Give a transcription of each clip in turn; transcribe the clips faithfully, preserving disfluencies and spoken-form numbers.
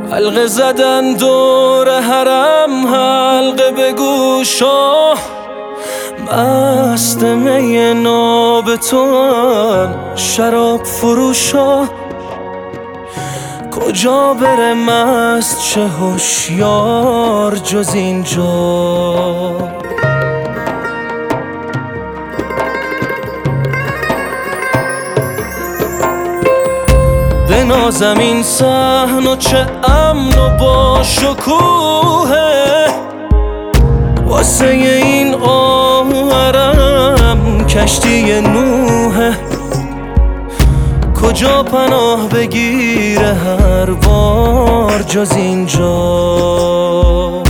حلقه زدن دور حرم، حلقه به گوشا، مست می ناب توان شراب فروشا. کجا بره مست چه هوشیار جز اینجا؟ بنازم این صحن و چه امن و با شکوهه، واسه این آهرم کشتی نوحه. کجا پناه بگیره هر بار جز اینجا؟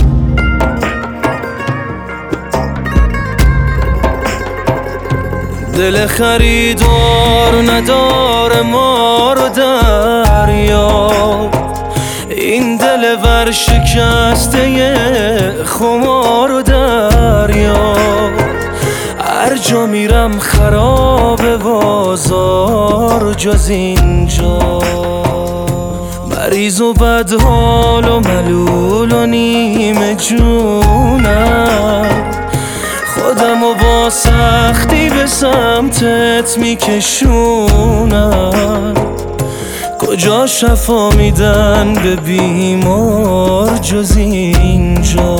دل خریدار نداره ما رو دریاب، این دل ورشکسته خمار رو دریاب. هر جا میرم خراب بازار جز اینجا. مریض و بدحال و ملول و نیمه جونم، خودم و با سختی به سمتت میکشونم. کجا شفا میدن به بیمار جز اینجا؟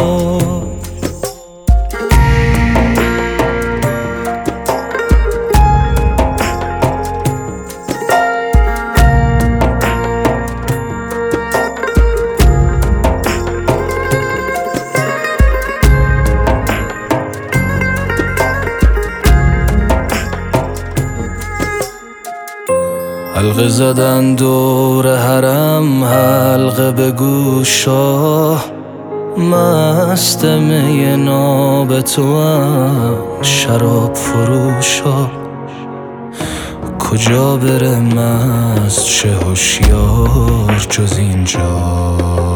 حلقه زدن دور حرم، حلقه به گوشا، مست می ناب توام شراب فروشا. کجا بره مست چه هوشیار جز اینجا؟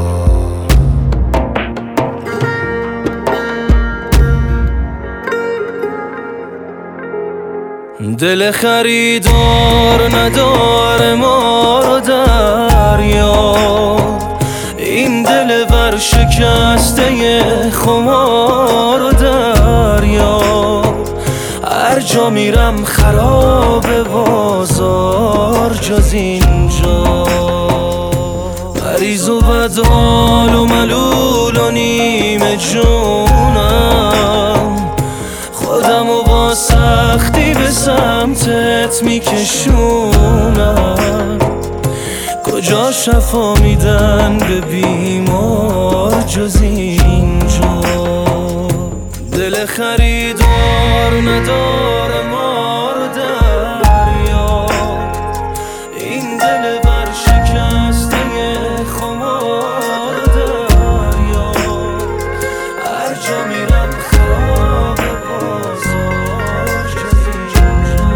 دل خریدار نداره ما رو دریاب، این دل ورشکسته خمار رو دریاب. هر جا میرم خراب بازار جز اینجا. مریض و بدحال و ملول و نیمه جونم، خودم و با سختی به سمتت میکشونم. کجا شفا میدن به بیمار جز اینجا؟ دل خریدار نداره ما رو دریاب، این دل ورشکسته خمار رو دریاب. هر جا میرم خراب بازار جز اینجا.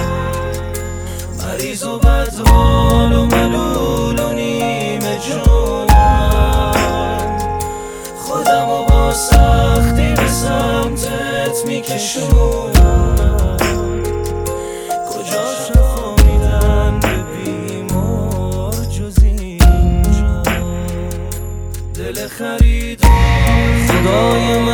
مریض و بدحال و ملول و نیمه جونم، خودم و با سختی به سمتت میکشونم. کجا شفا میدن به بیمار جز اینجا؟ دل خریدار خدای من